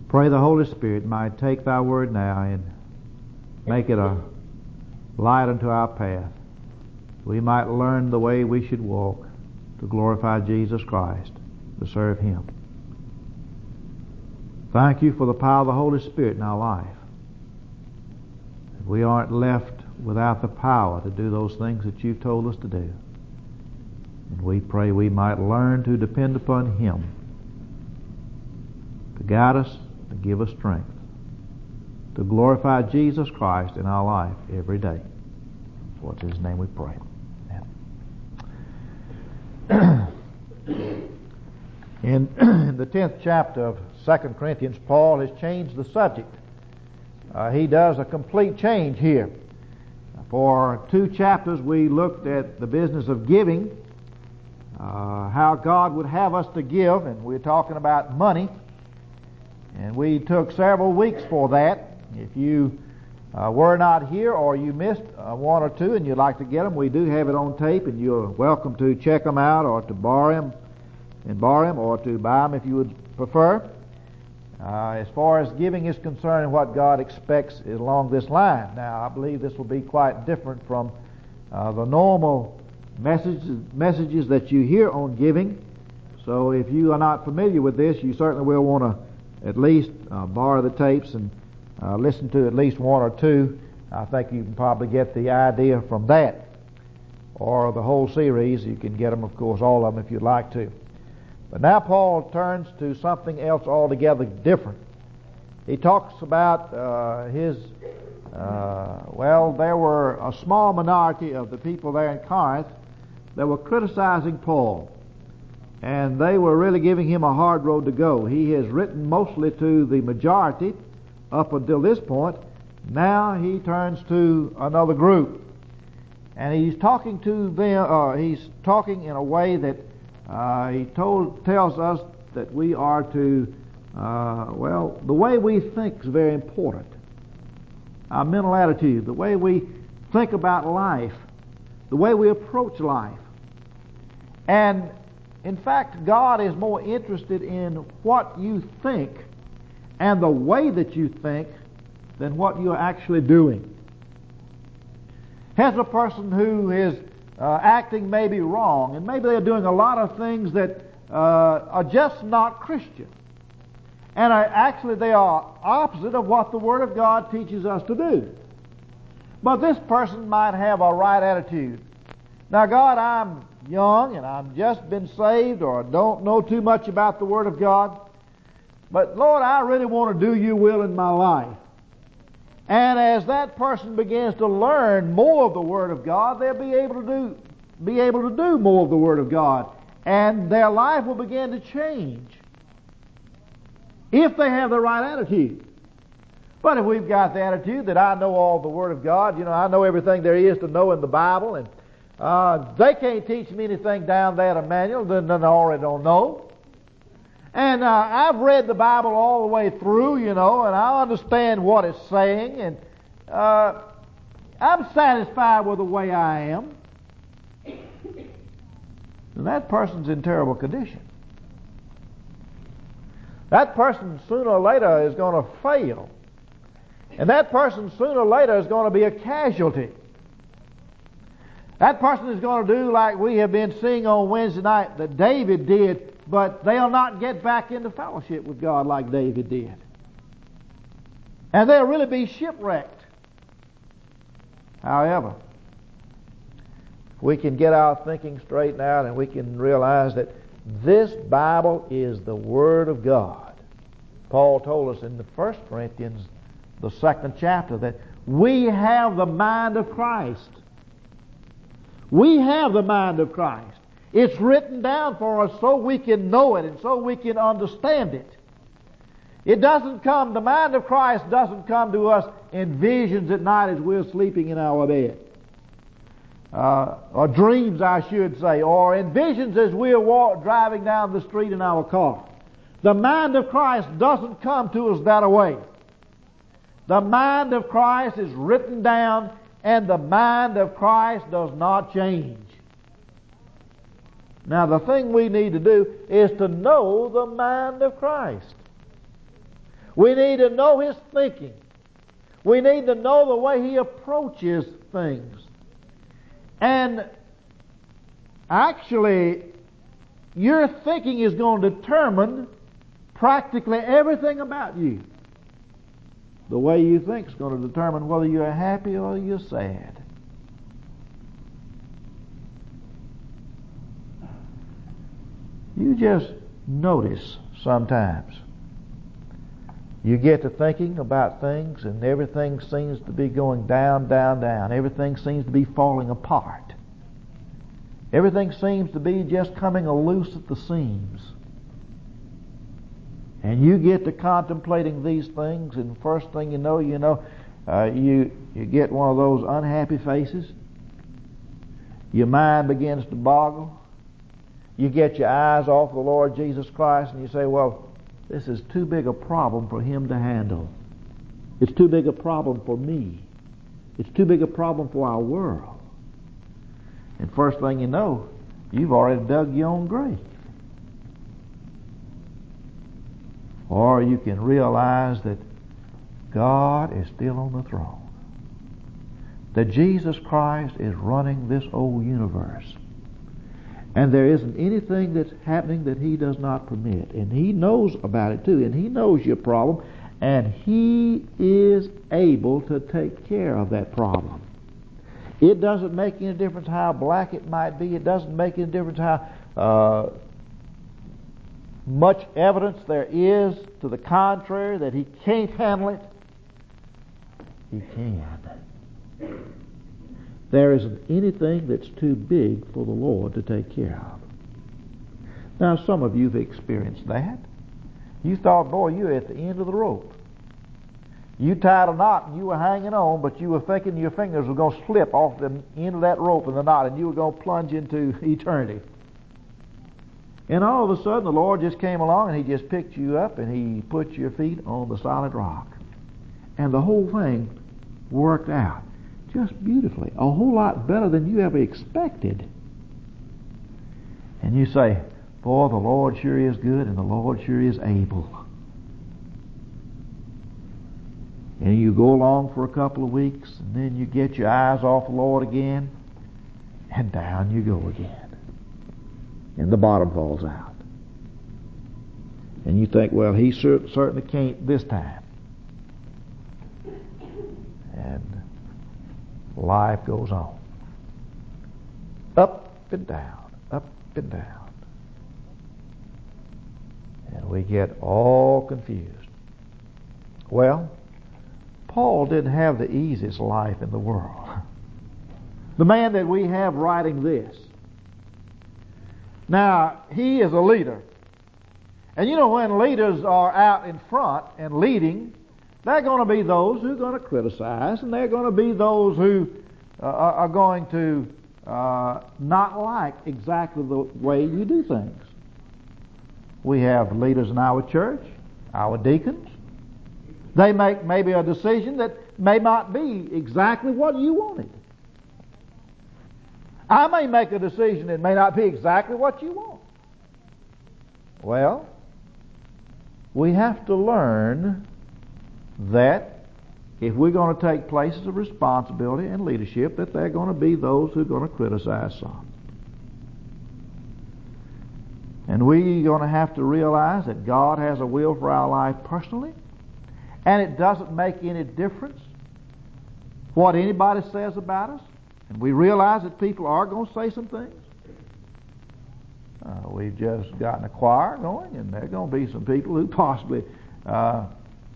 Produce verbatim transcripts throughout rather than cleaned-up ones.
Pray the Holy Spirit might take Thy Word now and make it a light unto our path. We might learn the way we should walk to glorify Jesus Christ, to serve Him. Thank You for the power of the Holy Spirit in our life. We aren't left without the power to do those things that You've told us to do. And we pray we might learn to depend upon Him to guide us, to give us strength, to glorify Jesus Christ in our life every day. For it's in His name we pray. Amen. In, in the tenth chapter of Second Corinthians, Paul has changed the subject. Uh, he does a complete change here. For two chapters we looked at the business of giving, uh, how God would have us to give, and we're talking about money. And we took several weeks for that. If you uh, were not here or you missed uh, one or two and you'd like to get them, we do have it on tape, and you're welcome to check them out or to borrow them and borrow them or to buy them if you would prefer. Uh, as far as giving is concerned, what God expects is along this line. Now, I believe this will be quite different from uh, the normal messages, messages that you hear on giving. So if you are not familiar with this, you certainly will want to at least uh, borrow the tapes and uh, listen to at least one or two. I think you can probably get the idea from that. Or the whole series, you can get them, of course, all of them if you'd like to. But now Paul turns to something else altogether different. He talks about uh, his, uh, well, there were a small minority of the people there in Corinth that were criticizing Paul. And they were really giving him a hard road to go. He has written mostly to the majority up until this point. Now he turns to another group. And he's talking to them, uh, he's talking in a way that Uh, he told tells us that we are to, uh, well, the way we think is very important. Our mental attitude, the way we think about life, the way we approach life. And, in fact, God is more interested in what you think and the way that you think than what you're actually doing. Here's a person who is Uh, acting maybe wrong, and maybe they're doing a lot of things that uh, are just not Christian, and are, actually they are opposite of what the Word of God teaches us to do. But this person might have a right attitude. Now, God, I'm young and I've just been saved, or don't know too much about the Word of God, but Lord, I really want to do Your will in my life. And as that person begins to learn more of the Word of God, they'll be able to do be able to do more of the Word of God, and their life will begin to change if they have the right attitude. But if we've got the attitude that I know all the Word of God, you know, I know everything there is to know in the Bible, and uh, they can't teach me anything down there in a manual that I already don't know. And uh, I've read the Bible all the way through, you know, and I understand what it's saying, and uh, I'm satisfied with the way I am. And that person's in terrible condition. That person sooner or later is going to fail. And that person sooner or later is going to be a casualty. That person is going to do like we have been seeing on Wednesday night that David did, but they'll not get back into fellowship with God like David did. And they'll really be shipwrecked. However, if we can get our thinking straightened out and we can realize that this Bible is the Word of God. Paul told us in the First Corinthians, the second chapter, that we have the mind of Christ. We have the mind of Christ. It's written down for us so we can know it and so we can understand it. It doesn't come, the mind of Christ doesn't come to us in visions at night as we're sleeping in our bed. Uh, or dreams, I should say, or in visions as we're walk, driving down the street in our car. The mind of Christ doesn't come to us that way. The mind of Christ is written down, and the mind of Christ does not change. Now, the thing we need to do is to know the mind of Christ. We need to know His thinking. We need to know the way He approaches things. And actually, your thinking is going to determine practically everything about you. The way you think is going to determine whether you're happy or you're sad. You just notice sometimes. You get to thinking about things and everything seems to be going down, down, down. Everything seems to be falling apart. Everything seems to be just coming loose at the seams. And you get to contemplating these things, and first thing you know, you know, uh, you you get one of those unhappy faces. Your mind begins to boggle. You get your eyes off the Lord Jesus Christ, and you say, well, this is too big a problem for Him to handle. It's too big a problem for me. It's too big a problem for our world. And first thing you know, you've already dug your own grave. Or you can realize that God is still on the throne. That Jesus Christ is running this old universe. And there isn't anything that's happening that He does not permit. And He knows about it too. And He knows your problem. And He is able to take care of that problem. It doesn't make any difference how black it might be. It doesn't make any difference how uh, much evidence there is to the contrary that He can't handle it. He can. There isn't anything that's too big for the Lord to take care of. Now, some of you have experienced that. You thought, boy, you're at the end of the rope. You tied a knot and you were hanging on, but you were thinking your fingers were going to slip off the end of that rope and the knot, and you were going to plunge into eternity. And all of a sudden, the Lord just came along and He just picked you up and He put your feet on the solid rock. And the whole thing worked out just beautifully, a whole lot better than you ever expected. And you say, boy, the Lord sure is good and the Lord sure is able. And you go along for a couple of weeks and then you get your eyes off the Lord again and down you go again. And the bottom falls out. And you think, well, He cer- certainly can't this time. And life goes on. Up and down, up and down. And we get all confused. Well, Paul didn't have the easiest life in the world. The man that we have writing this. Now, he is a leader. And you know, when leaders are out in front and leading, there are going to be those who are going to criticize, and there are going to be those who uh, are going to uh, not like exactly the way you do things. We have leaders in our church, our deacons. They make maybe a decision that may not be exactly what you wanted. I may make a decision that may not be exactly what you want. Well, we have to learn that if we're going to take places of responsibility and leadership, that there are going to be those who are going to criticize some. And we're going to have to realize that God has a will for our life personally, and it doesn't make any difference what anybody says about us. And we realize that people are going to say some things. Uh, we've just gotten a choir going, and there are going to be some people who possibly uh,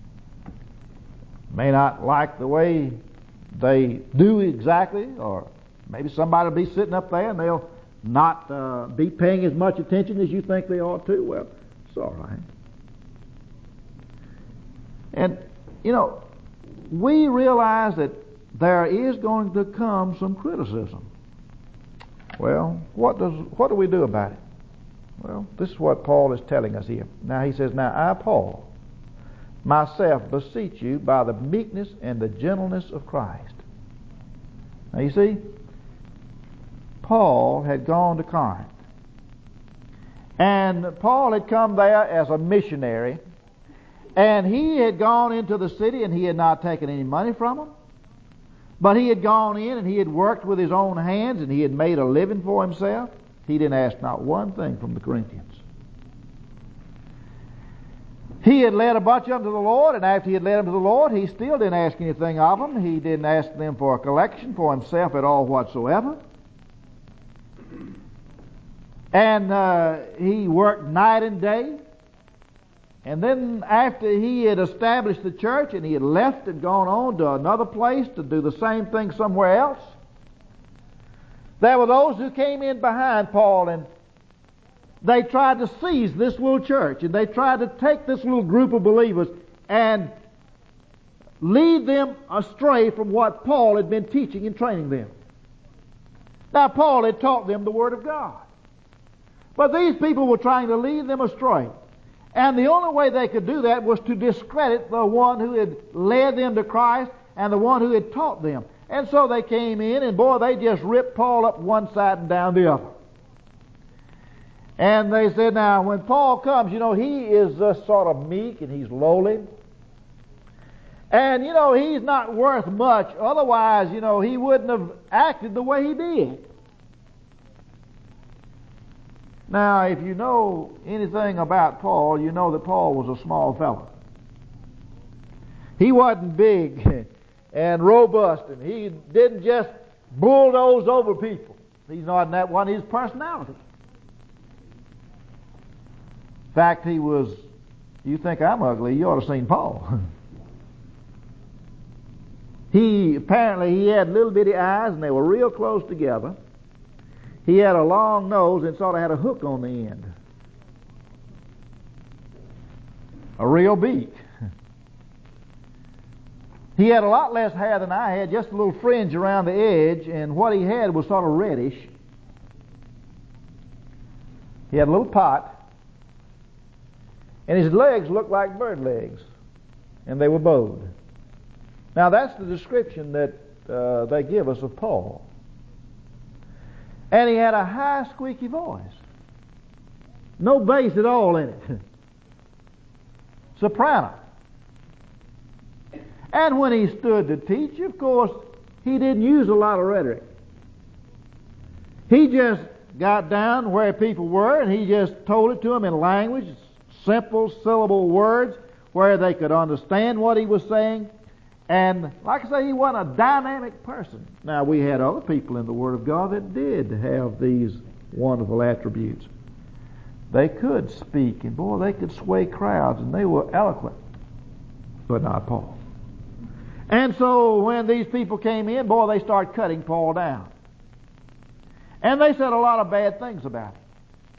may not like the way they do exactly, or maybe somebody will be sitting up there and they'll not uh, be paying as much attention as you think they ought to. Well, it's all right. And, you know, we realize that there is going to come some criticism. Well, what does what do we do about it? Well, this is what Paul is telling us here. Now he says, now I, Paul, myself beseech you by the meekness and the gentleness of Christ. Now you see, Paul had gone to Corinth. And Paul had come there as a missionary. And he had gone into the city and he had not taken any money from them. But he had gone in and he had worked with his own hands and he had made a living for himself. He didn't ask not one thing from the Corinthians. He had led a bunch of them to the Lord, and after he had led them to the Lord, he still didn't ask anything of them. He didn't ask them for a collection for himself at all whatsoever. And uh, he worked night and day. And then after he had established the church and he had left and gone on to another place to do the same thing somewhere else, there were those who came in behind Paul and they tried to seize this little church, and they tried to take this little group of believers and lead them astray from what Paul had been teaching and training them. Now, Paul had taught them the Word of God, but these people were trying to lead them astray. And the only way they could do that was to discredit the one who had led them to Christ and the one who had taught them. And so they came in, and boy, they just ripped Paul up one side and down the other. And they said, now, when Paul comes, you know, he is just sort of meek and he's lowly. And, you know, he's not worth much. Otherwise, you know, he wouldn't have acted the way he did. Now, if you know anything about Paul, you know that Paul was a small fellow. He wasn't big and robust, and he didn't just bulldoze over people. He's not that one, his personality. In fact, he was, you think I'm ugly, you ought to have seen Paul. He, apparently, he had little bitty eyes, and they were real close together. He had a long nose and sort of had a hook on the end. A real beak. He had a lot less hair than I had, just a little fringe around the edge, and what he had was sort of reddish. He had a little pot, and his legs looked like bird legs, and they were bowed. Now that's the description that uh, they give us of Paul. And he had a high, squeaky voice. No bass at all in it. Soprano. And when he stood to teach, of course, he didn't use a lot of rhetoric. He just got down where people were and he just told it to them in language, simple syllable words where they could understand what he was saying. And like I say, he wasn't a dynamic person. Now, we had other people in the Word of God that did have these wonderful attributes. They could speak, and boy, they could sway crowds, and they were eloquent, but not Paul. And so when these people came in, boy, they started cutting Paul down. And they said a lot of bad things about him.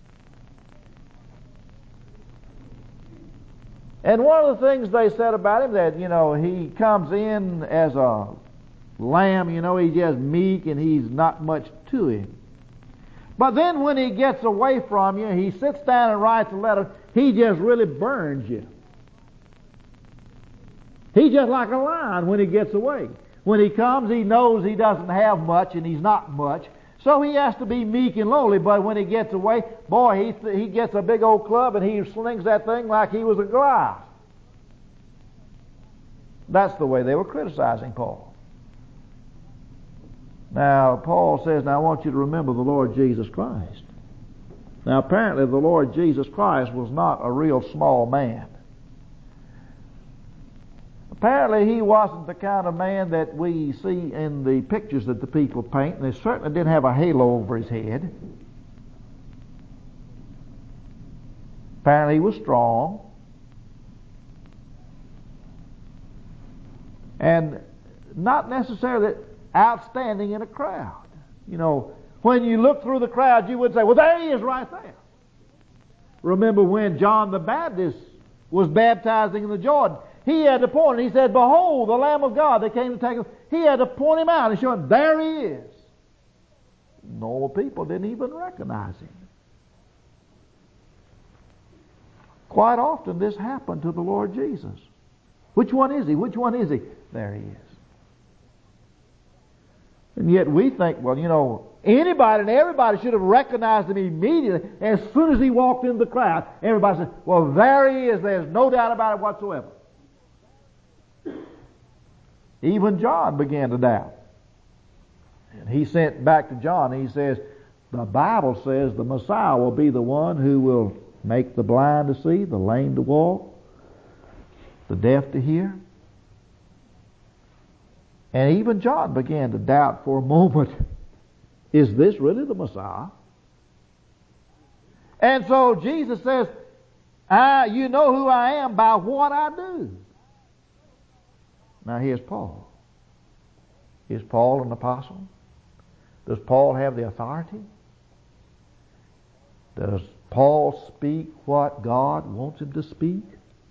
And one of the things they said about him, that, you know, he comes in as a lamb, you know, he's just meek and he's not much to him. But then when he gets away from you, he sits down and writes a letter, he just really burns you. He's just like a lion when he gets away. When he comes, he knows he doesn't have much and he's not much. So he has to be meek and lowly, but when he gets away, boy, he he gets a big old club and he slings that thing like he was a Goliath. That's the way they were criticizing Paul. Now, Paul says, now I want you to remember the Lord Jesus Christ. Now, apparently the Lord Jesus Christ was not a real small man. Apparently he wasn't the kind of man that we see in the pictures that the people paint, and he certainly didn't have a halo over his head. Apparently he was strong. And not necessarily outstanding in a crowd. You know, when you look through the crowd, you would say, well, there he is right there. Remember when John the Baptist was baptizing in the Jordan, he had to point, and he said, behold, the Lamb of God that came to take him. He had to point him out and show him, there he is. Normal people didn't even recognize him. Quite often this happened to the Lord Jesus. Which one is he? Which one is he? There he is. And yet we think, well, you know, anybody and everybody should have recognized him immediately. As soon as he walked into the crowd, everybody said, well, there he is. There's no doubt about it whatsoever. Even John began to doubt. And he sent back to John, and he says, the Bible says the Messiah will be the one who will make the blind to see, the lame to walk, the deaf to hear. And even John began to doubt for a moment, is this really the Messiah? And so Jesus says, I, you know who I am by what I do. Now here's Paul. Is Paul an apostle? Does Paul have the authority? Does Paul speak what God wants him to speak?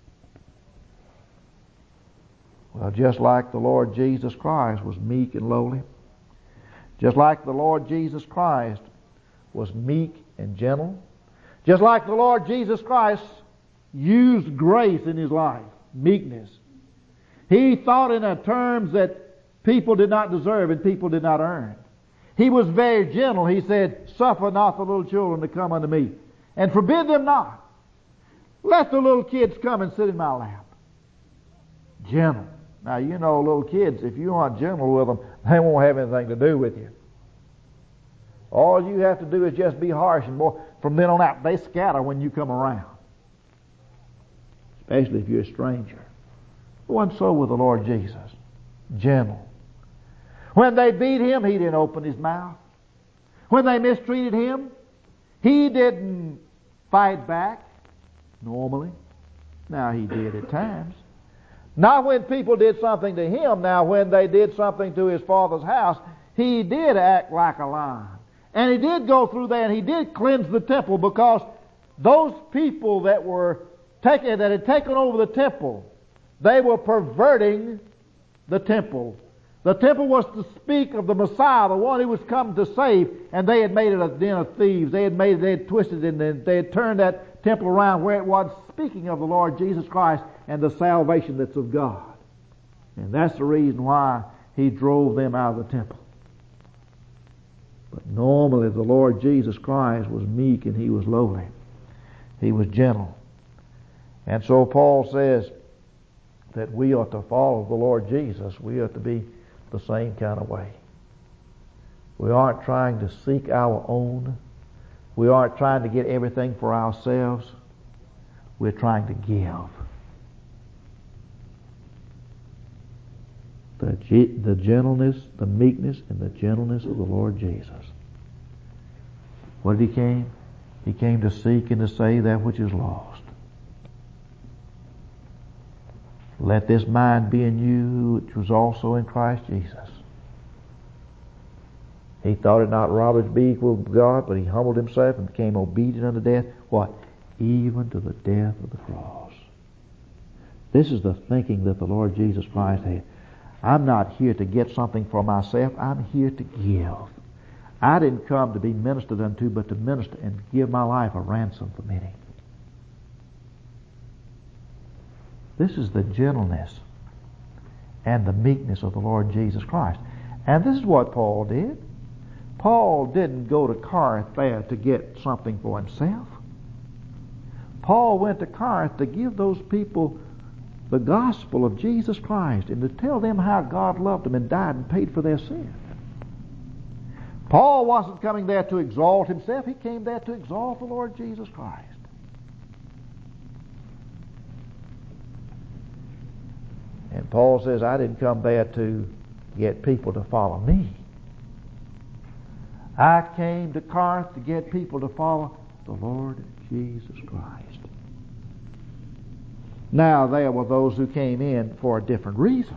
Well, just like the Lord Jesus Christ was meek and lowly, just like the Lord Jesus Christ was meek and gentle, just like the Lord Jesus Christ used grace in his life, meekness. He thought in terms that people did not deserve and people did not earn. He was very gentle. He said, suffer not the little children to come unto me, and forbid them not. Let the little kids come and sit in my lap. Gentle. Now, you know, little kids, if you aren't gentle with them, they won't have anything to do with you. All you have to do is just be harsh, and boy, from then on out, they scatter when you come around. Especially if you're a stranger. It wasn't so with the Lord Jesus. Gentle. When they beat him, he didn't open his mouth. When they mistreated him, he didn't fight back normally. Now, he did at times. Not when people did something to him. Now, when they did something to his father's house, he did act like a lion. And he did go through there, and he did cleanse the temple, because those people that were taken, that had taken over the temple, they were perverting the temple. The temple was to speak of the Messiah, the one who was come to save, and they had made it a den of thieves. They had made it, they had twisted it, and they had turned that temple around where it was speaking of the Lord Jesus Christ and the salvation that's of God. And that's the reason why he drove them out of the temple. But normally the Lord Jesus Christ was meek and he was lowly. He was gentle. And so Paul says that we ought to follow the Lord Jesus. We ought to be the same kind of way. We aren't trying to seek our own. We aren't trying to get everything for ourselves. We're trying to give. The, ge- the gentleness, the meekness, and the gentleness of the Lord Jesus. What did he came? He came to seek and to save that which is lost. Let this mind be in you, which was also in Christ Jesus. He thought it not robbery to be equal with God, but he humbled himself and became obedient unto death. What? Even to the death of the cross. This is the thinking that the Lord Jesus Christ had. I'm not here to get something for myself. I'm here to give. I didn't come to be ministered unto, but to minister and give my life a ransom for many. This is the gentleness and the meekness of the Lord Jesus Christ. And this is what Paul did. Paul didn't go to Corinth there to get something for himself. Paul went to Corinth to give those people the gospel of Jesus Christ and to tell them how God loved them and died and paid for their sin. Paul wasn't coming there to exalt himself. He came there to exalt the Lord Jesus Christ. And Paul says, I didn't come there to get people to follow me. I came to Corinth to get people to follow the Lord Jesus Christ. Now, there were those who came in for a different reason.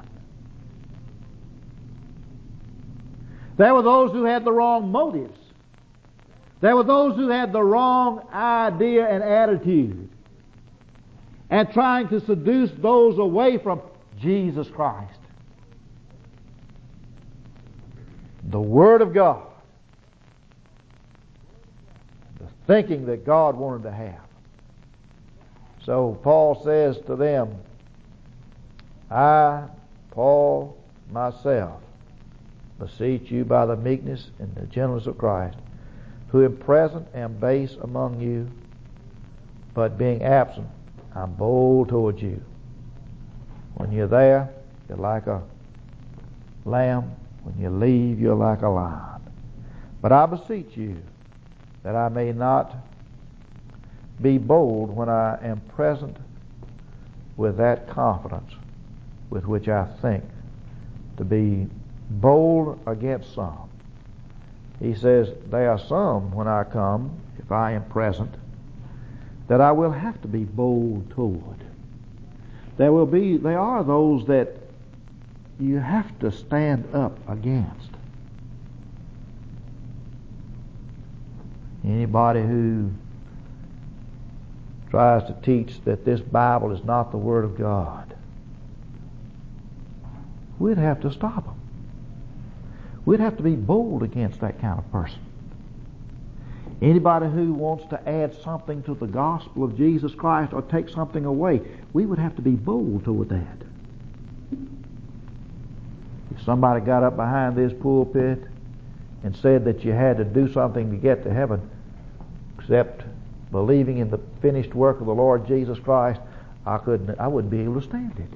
There were those who had the wrong motives. There were those who had the wrong idea and attitude, and trying to seduce those away from Jesus Christ, the Word of God, the thinking that God wanted to have. So Paul says to them, I, Paul, myself, beseech you by the meekness and the gentleness of Christ, who am present am base among you, but being absent, I'm bold towards you. When you're there, you're like a lamb. When you leave, you're like a lion. But I beseech you that I may not be bold when I am present with that confidence with which I think to be bold against some. He says, there are some when I come, if I am present, that I will have to be bold toward. There will be, there are those that you have to stand up against. Anybody who tries to teach that this Bible is not the Word of God, we'd have to stop them. We'd have to be bold against that kind of person. Anybody who wants to add something to the gospel of Jesus Christ or take something away, we would have to be bold toward that. If somebody got up behind this pulpit and said that you had to do something to get to heaven except believing in the finished work of the Lord Jesus Christ, I couldn't, I wouldn't be able to stand it.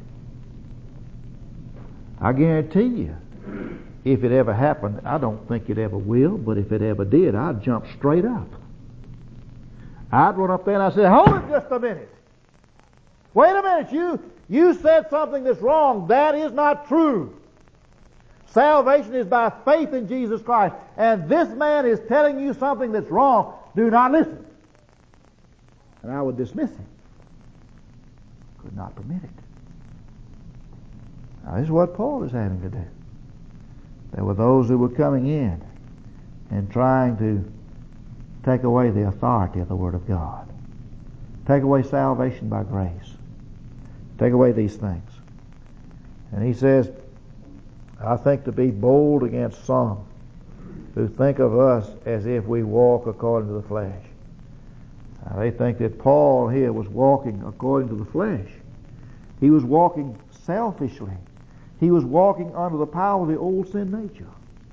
I guarantee you, if it ever happened, I don't think it ever will, but if it ever did, I'd jump straight up. I'd run up there and I'd say, hold it just a minute. Wait a minute, you, you said something that's wrong. That is not true. Salvation is by faith in Jesus Christ, and this man is telling you something that's wrong. Do not listen. And I would dismiss him. Could not permit it. Now, this is what Paul is having to do. There were those who were coming in and trying to take away the authority of the Word of God. Take away salvation by grace. Take away these things. And he says, I think to be bold against some who think of us as if we walk according to the flesh. Now, they think that Paul here was walking according to the flesh. He was walking selfishly. He was walking under the power of the old sin nature.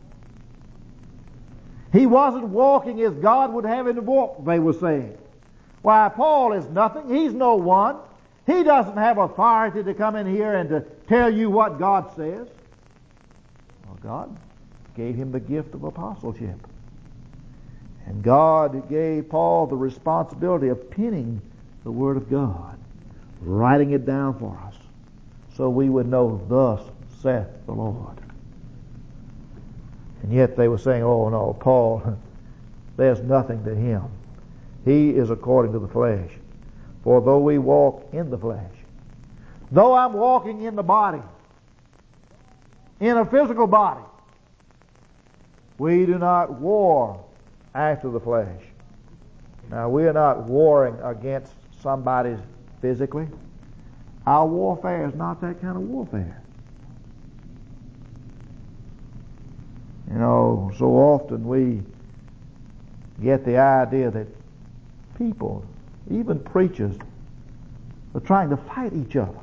He wasn't walking as God would have him to walk, they were saying. Why, Paul is nothing. He's no one. He doesn't have authority to come in here and to tell you what God says. Well, God gave him the gift of apostleship. And God gave Paul the responsibility of penning the Word of God, writing it down for us, so we would know, thus saith the Lord. And yet they were saying, oh no, Paul, there's nothing to him. He is according to the flesh. For though we walk in the flesh, though I'm walking in the body, in a physical body, we do not war after the flesh. Now, we are not warring against somebody physically. Our warfare is not that kind of warfare. You know, so often we get the idea that people, even preachers, are trying to fight each other.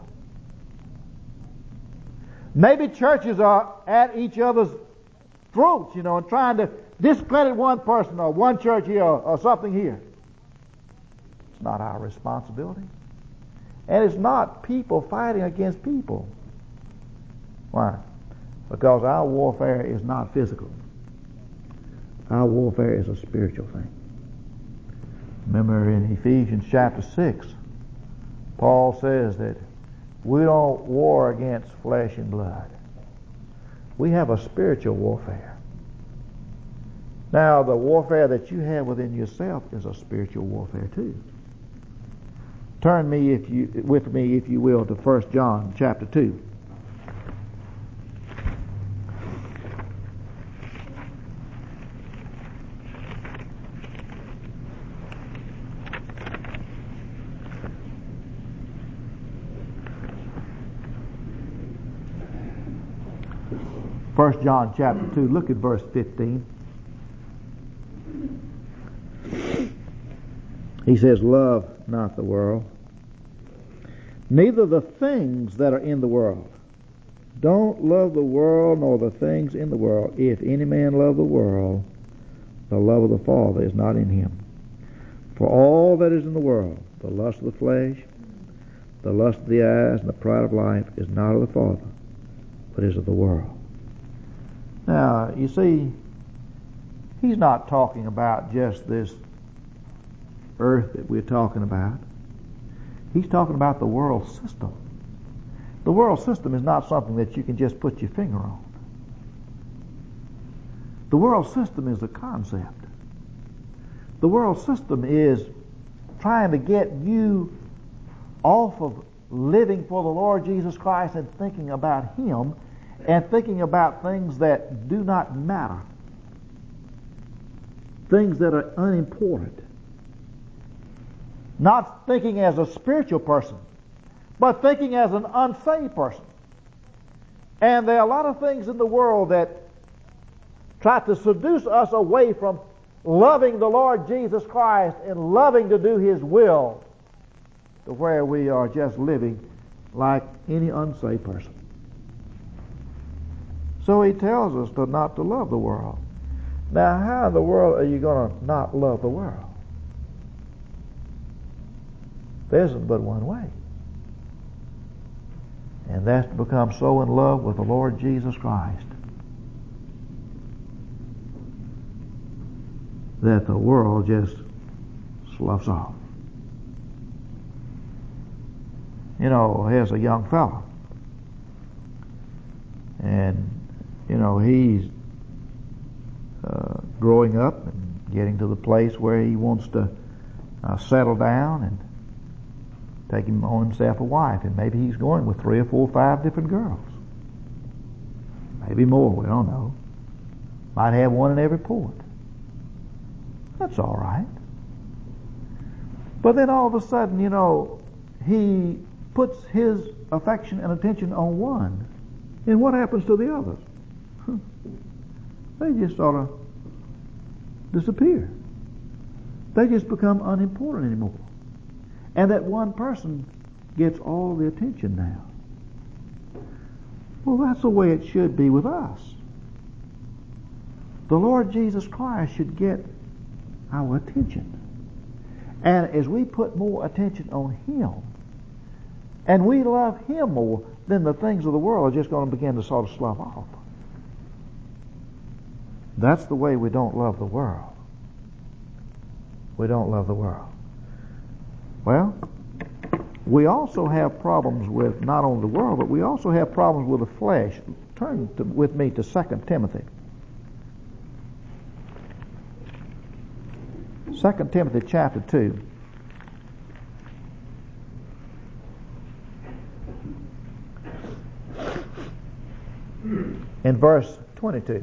Maybe churches are at each other's throats, you know, and trying to discredit one person or one church here or, or something here. It's not our responsibility. And it's not people fighting against people. Why? Because our warfare is not physical. Our warfare is a spiritual thing. Remember in Ephesians chapter six, Paul says that we don't war against flesh and blood. We have a spiritual warfare. Now, the warfare that you have within yourself is a spiritual warfare too. Turn me, if you, with me, if you will, to First John chapter two. First John chapter two, look at verse fifteen. He says, love not the world, neither the things that are in the world. Don't love the world nor the things in the world. If any man love the world, the love of the Father is not in him. For all that is in the world, the lust of the flesh, the lust of the eyes, and the pride of life, is not of the Father, but is of the world. Now, you see, he's not talking about just this earth that we're talking about. He's talking about the world system. The world system is not something that you can just put your finger on. The world system is a concept. The world system is trying to get you off of living for the Lord Jesus Christ and thinking about Him and thinking about things that do not matter, things that are unimportant. Not thinking as a spiritual person, but thinking as an unsaved person. And there are a lot of things in the world that try to seduce us away from loving the Lord Jesus Christ and loving to do His will, to where we are just living like any unsaved person. So he tells us to not to love the world. Now, how in the world are you going to not love the world? There isn't but one way. And that's to become so in love with the Lord Jesus Christ that the world just sloughs off. You know, here's a young fellow, and you know he's uh, growing up and getting to the place where he wants to uh, settle down and take him on himself a wife, and maybe he's going with three or four or five different girls, maybe more. We don't know. Might have one in every port. That's all right. But then all of a sudden, you know, he puts his affection and attention on one, and what happens to the others? They just sort of disappear. They just become unimportant anymore. And that one person gets all the attention now. Well, that's the way it should be with us. The Lord Jesus Christ should get our attention. And as we put more attention on Him, and we love Him more, then the things of the world are just going to begin to sort of slough off. That's the way we don't love the world. We don't love the world. Well, we also have problems with not only the world, but we also have problems with the flesh. Turn to, with me to Second Timothy. Second Timothy chapter two. In verse twenty-two.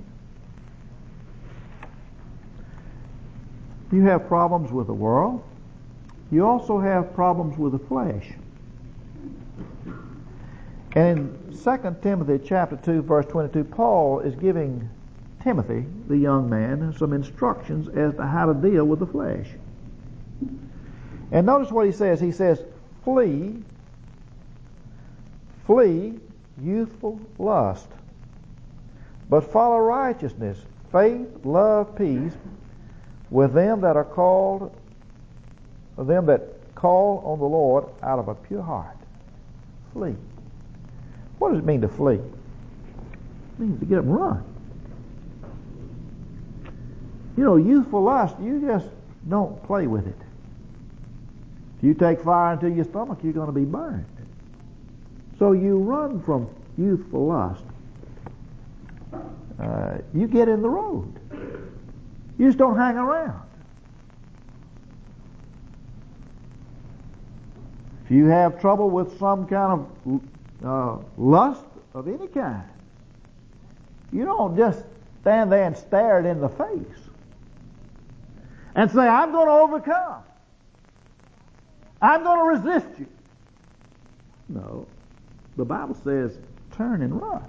You have problems with the world. You also have problems with the flesh. And in Second Timothy chapter two, verse twenty-two, Paul is giving Timothy, the young man, some instructions as to how to deal with the flesh. And notice what he says. He says, flee, flee youthful lust, but follow righteousness, faith, love, peace, with them that are called, them that call on the Lord out of a pure heart. Flee. What does it mean to flee? It means to get up and run. You know, youthful lust, you just don't play with it. If you take fire into your stomach, you're going to be burned. So you run from youthful lust. Uh, you get in the road. You just don't hang around. If you have trouble with some kind of uh, lust of any kind, you don't just stand there and stare it in the face and say, I'm going to overcome. I'm going to resist you. No. The Bible says, turn and run.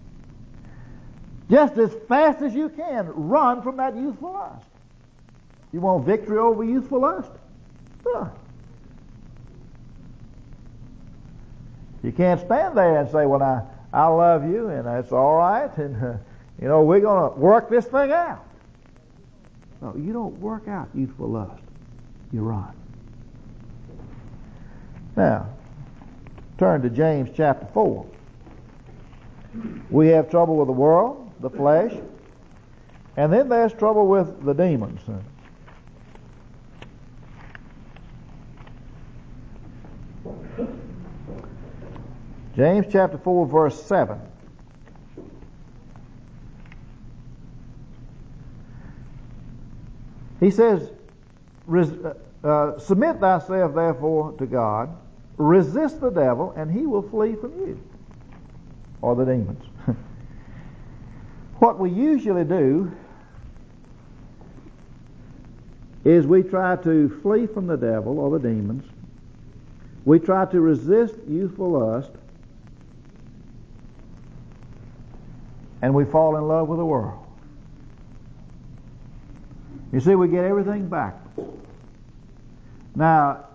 Just as fast as you can, run from that youthful lust. You want victory over youthful lust? Run. You can't stand there and say, well, I, I love you, and that's all right, and uh, you know, we're going to work this thing out. No, you don't work out youthful lust. You run. Now, turn to James chapter four. We have trouble with the world, the flesh, and then there's trouble with the demons. James chapter four, verse seven. He says, uh, submit thyself therefore to God, resist the devil, and he will flee from you. Or the demons. What we usually do is we try to flee from the devil or the demons. We try to resist youthful lust, and we fall in love with the world. You see, we get everything backwards. Now,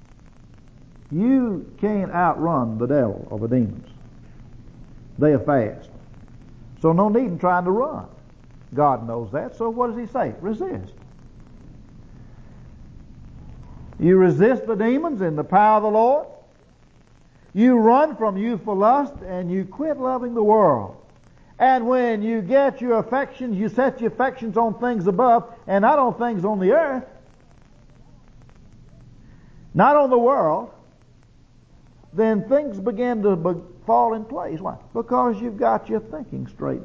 you can't outrun the devil or the demons. They are fast. So no need in trying to run. God knows that. So what does he say? Resist. You resist the demons in the power of the Lord. You run from youthful lust, and you quit loving the world. And when you get your affections, you set your affections on things above and not on things on the earth. Not on the world. Then things begin to be- fall in place. Why? Because you've got your thinking straightened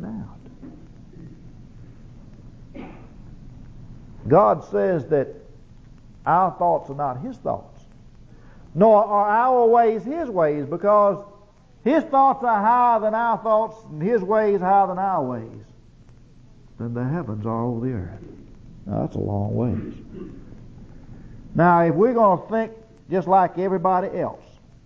out. God says that our thoughts are not His thoughts, nor are our ways His ways, because His thoughts are higher than our thoughts, and His ways higher than our ways. Then the heavens are over the earth. Now, that's a long ways. Now, if we're going to think just like everybody else,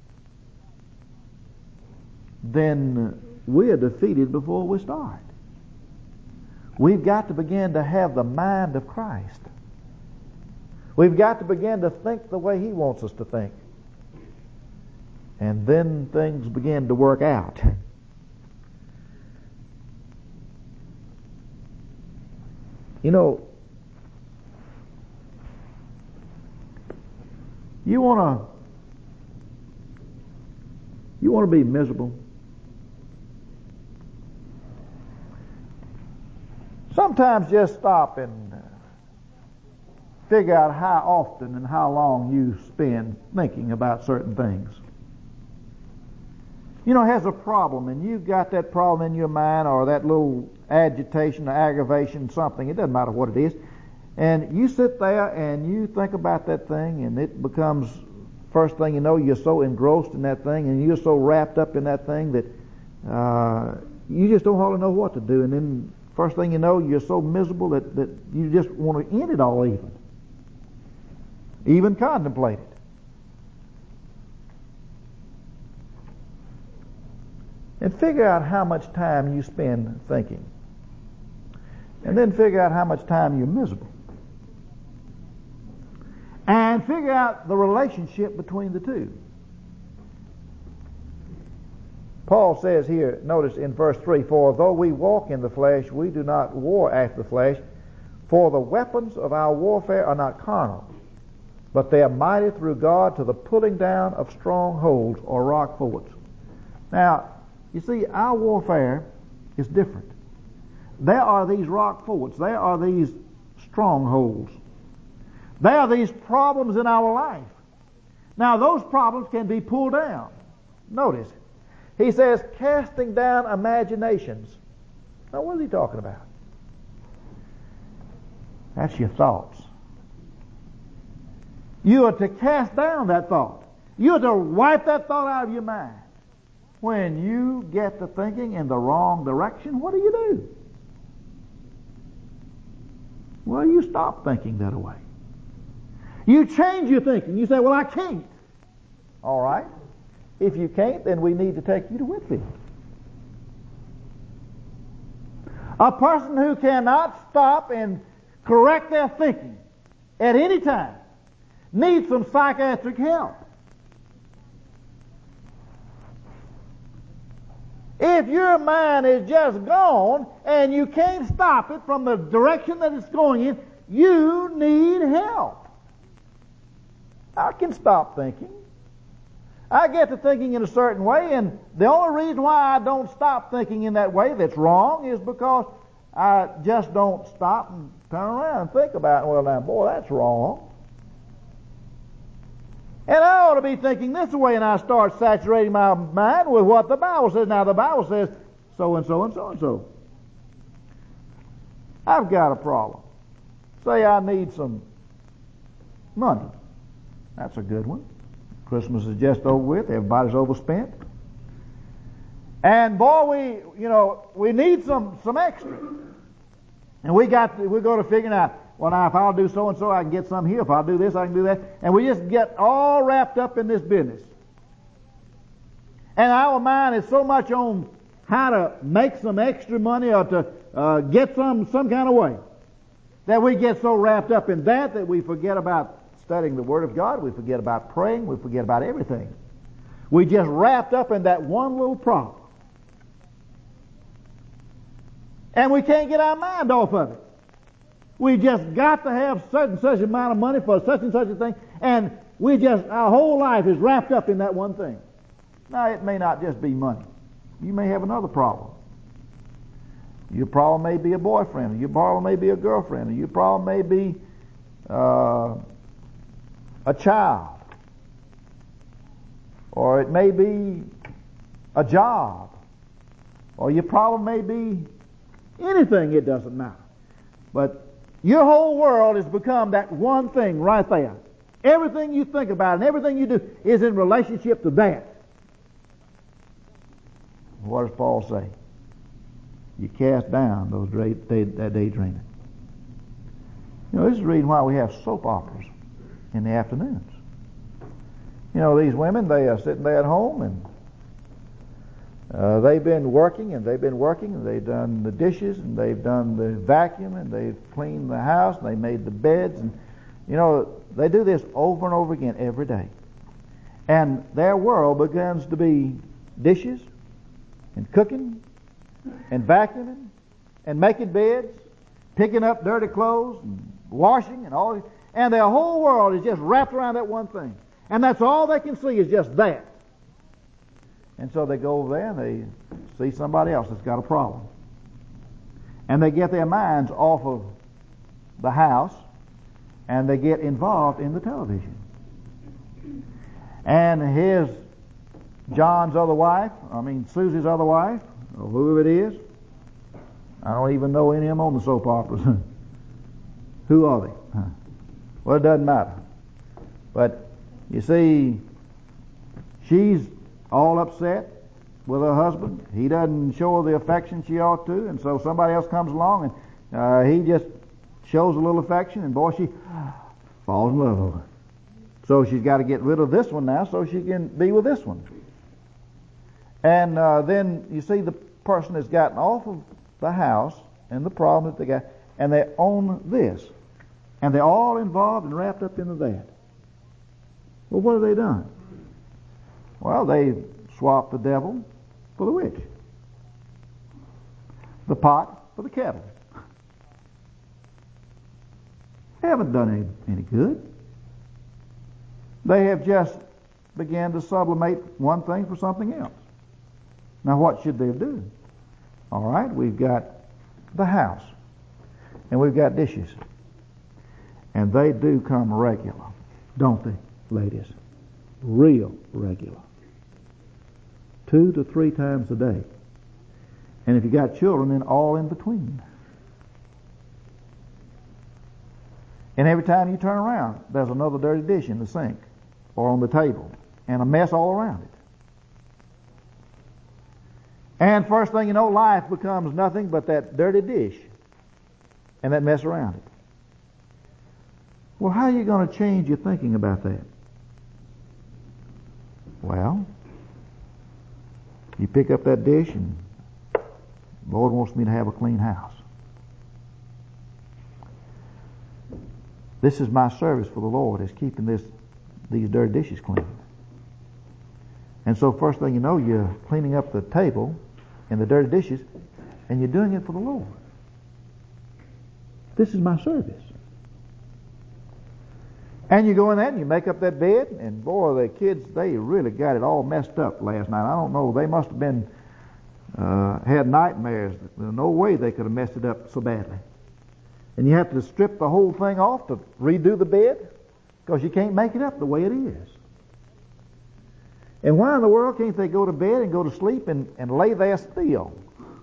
then we're defeated before we start. We've got to begin to have the mind of Christ. We've got to begin to think the way He wants us to think. And then things begin to work out. You know, you want to you want to be miserable? Sometimes just stop and figure out how often and how long you spend thinking about certain things. You know, has a problem, and you've got that problem in your mind, or that little agitation or aggravation, something, it doesn't matter what it is, and you sit there and you think about that thing, and it becomes, first thing you know, you're so engrossed in that thing, and you're so wrapped up in that thing that uh, you just don't hardly know what to do, and then first thing you know, you're so miserable that, that you just want to end it all even. Even contemplate it. And figure out how much time you spend thinking. And then figure out how much time you're miserable. And figure out the relationship between the two. Paul says here, notice in verse three, for though we walk in the flesh, we do not war after the flesh, for the weapons of our warfare are not carnal, but they are mighty through God to the pulling down of strongholds or rock forts. Now, you see, our warfare is different. There are these rock forts. There are these strongholds. There are these problems in our life. Now, those problems can be pulled down. Notice, he says, casting down imaginations. Now, what is he talking about? That's your thoughts. You are to cast down that thought. You are to wipe that thought out of your mind. When you get to thinking in the wrong direction, what do you do? Well, you stop thinking that way. You change your thinking. You say, well, I can't. All right. If you can't, then we need to take you to Whitfield. A person who cannot stop and correct their thinking at any time needs some psychiatric help. If your mind is just gone and you can't stop it from the direction that it's going in, you need help. I can stop thinking. I get to thinking in a certain way, and the only reason why I don't stop thinking in that way that's wrong is because I just don't stop and turn around and think about it. Well, now, boy, that's wrong. And I ought to be thinking this way, and I start saturating my mind with what the Bible says. Now, the Bible says so and so and so and so. I've got a problem. Say I need some money. That's a good one. Christmas is just over with. Everybody's overspent. And boy, we, you know, we need some, some extra. And we got, to, we're going to figure out, well, now if I'll do so and so, I can get some here. If I'll do this, I can do that. And we just get all wrapped up in this business. And our mind is so much on how to make some extra money or to uh, get some, some kind of way that we get so wrapped up in that that we forget about studying the Word of God. We forget about praying. We forget about everything. We just wrapped up in that one little problem. And we can't get our mind off of it. We just got to have such and such amount of money for such and such a thing, and we just, our whole life is wrapped up in that one thing. Now, it may not just be money. You may have another problem. Your problem may be a boyfriend, or your problem may be a girlfriend, or your problem may be uh, a child, or it may be a job, or your problem may be anything. It doesn't matter. But your whole world has become that one thing right there. Everything you think about and everything you do is in relationship to that. What does Paul say? You cast down those day, day, that daydreaming. You know, this is the reason why we have soap operas in the afternoons. You know, these women, they are sitting there at home, and uh, they've been working and they've been working and they've done the dishes and they've done the vacuum and they've cleaned the house and they made the beds, and you know, they do this over and over again every day. And their world begins to be dishes and cooking and vacuuming and making beds, picking up dirty clothes and washing and all this. And their whole world is just wrapped around that one thing. And that's all they can see is just that. And so they go over there and they see somebody else that's got a problem. And they get their minds off of the house and they get involved in the television. And his, John's other wife, I mean Susie's other wife, or whoever it is, I don't even know any of them on the soap operas. Who are they? Huh. Well, it doesn't matter. But you see, she's all upset with her husband. He doesn't show her the affection she ought to, and so somebody else comes along and uh, he just shows a little affection, and boy, she falls in love with her. So she's got to get rid of this one now so she can be with this one. And uh, then you see the person has gotten off of the house and the problem that they got, and they own this. And they're all involved and wrapped up into that. Well, what have they done? Well, they swapped the devil for the witch. The pot for the kettle. They haven't done any, any good. They have just began to sublimate one thing for something else. Now, what should they do? All right, we've got the house, and we've got dishes. And they do come regular, don't they, ladies? Real regular. Two to three times a day. And if you got children, then all in between. And every time you turn around, there's another dirty dish in the sink or on the table, and a mess all around it. And first thing you know, life becomes nothing but that dirty dish and that mess around it. Well, how are you going to change your thinking about that? Well, you pick up that dish and the Lord wants me to have a clean house. This is my service for the Lord, is keeping this these dirty dishes clean. And so first thing you know, you're cleaning up the table in the dirty dishes, and you're doing it for the Lord. This is my service. And you go in there and you make up that bed, and boy, the kids, they really got it all messed up last night. I don't know, they must have been, uh, had nightmares. There's no way they could have messed it up so badly. And you have to strip the whole thing off to redo the bed, because you can't make it up the way it is. And why in the world can't they go to bed and go to sleep and, and lay there still?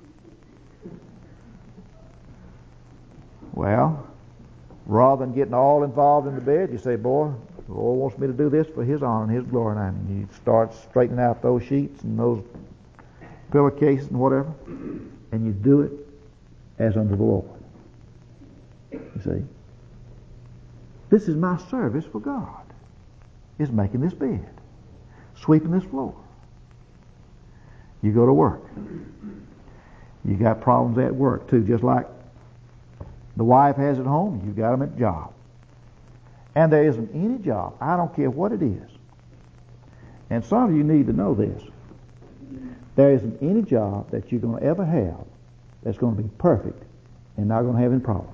Well, rather than getting all involved in the bed, you say, boy, the Lord wants me to do this for His honor and His glory. And you start straightening out those sheets and those pillowcases and whatever, and you do it as unto the Lord. You see? This is my service for God, is making this bed, sweeping this floor. You go to work. You got problems at work too, just like the wife has at home, you got them at job. And there isn't any job, I don't care what it is. And some of you need to know this. There isn't any job that you're going to ever have that's going to be perfect and not going to have any problems.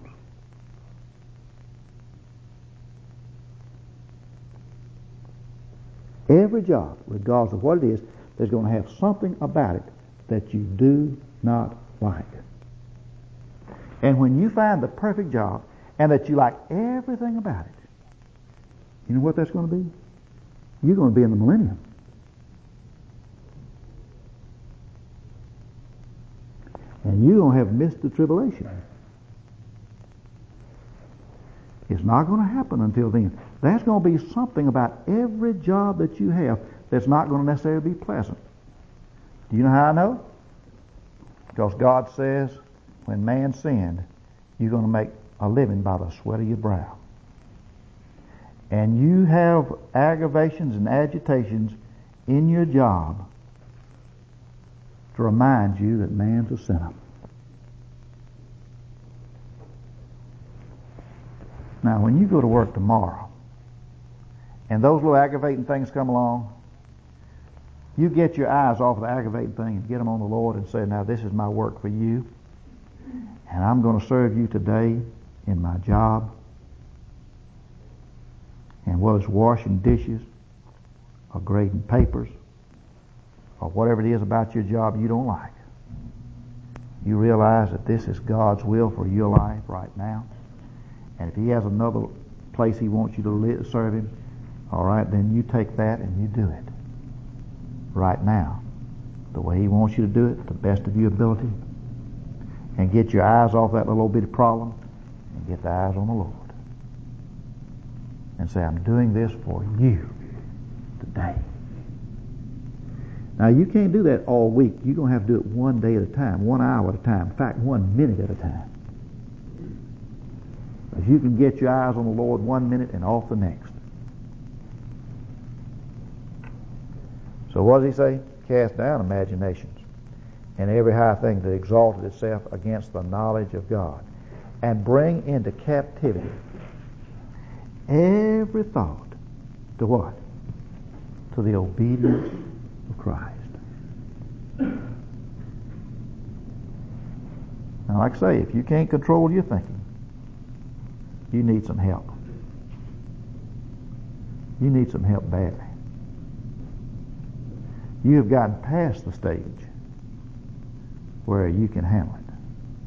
Every job, regardless of what it is, there's going to have something about it that you do not like. And when you find the perfect job and that you like everything about it, you know what that's going to be? You're going to be in the millennium. And you're going to have missed the tribulation. It's not going to happen until then. There's going to be something about every job that you have that's not going to necessarily be pleasant. Do you know how I know? Because God says, when man sinned, you're going to make a living by the sweat of your brow. And you have aggravations and agitations in your job to remind you that man's a sinner. Now, when you go to work tomorrow, and those little aggravating things come along, you get your eyes off of the aggravating thing and get them on the Lord and say, now this is my work for you, and I'm going to serve you today in my job. And whether it's washing dishes or grading papers or whatever it is about your job you don't like, you realize that this is God's will for your life right now. And if He has another place He wants you to live, serve Him, all right, then you take that and you do it right now, the way He wants you to do it, to the best of your ability, and get your eyes off that little old bitty problem and get the eyes on the Lord. And say, I'm doing this for you today. Now, you can't do that all week. You're going to have to do it one day at a time, one hour at a time, in fact, one minute at a time. Because you can get your eyes on the Lord one minute and off the next. So what does He say? Cast down imaginations and every high thing that exalted itself against the knowledge of God, and bring into captivity every thought to what? To the obedience of Christ. Now, like I say, if you can't control your thinking, you need some help. You need some help badly. You have gotten past the stage where you can handle it.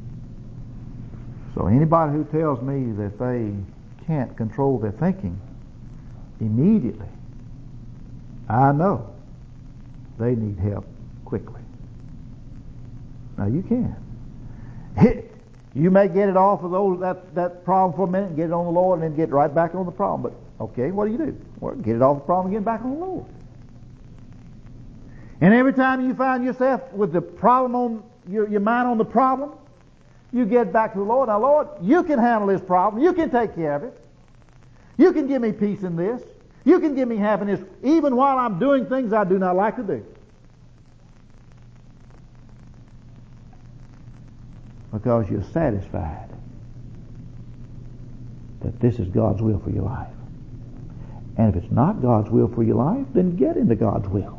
So anybody who tells me that they can't control their thinking immediately, I know they need help quickly. Now you can. You may get it off of those that, that problem for a minute and get it on the Lord and then get right back on the problem. But okay, what do you do? Well, get it off the problem and get back on the Lord. And every time you find yourself with the problem on your, your mind on the problem, you get back to the Lord. Now, Lord, you can handle this problem. You can take care of it. You can give me peace in this. You can give me happiness even while I'm doing things I do not like to do. Because you're satisfied that this is God's will for your life. And if it's not God's will for your life, then get into God's will.